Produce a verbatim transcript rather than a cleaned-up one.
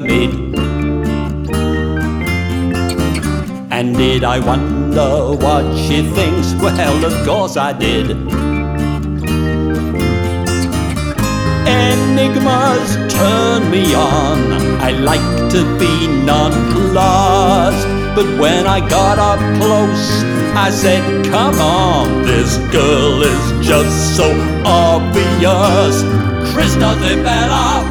mid. And did I wonder what she thinks? Well, of course I did. Enigmas turn me on. I like to be nonplussed. But when I got up close, I said, come on, this girl is just so obvious. Chris knows it better.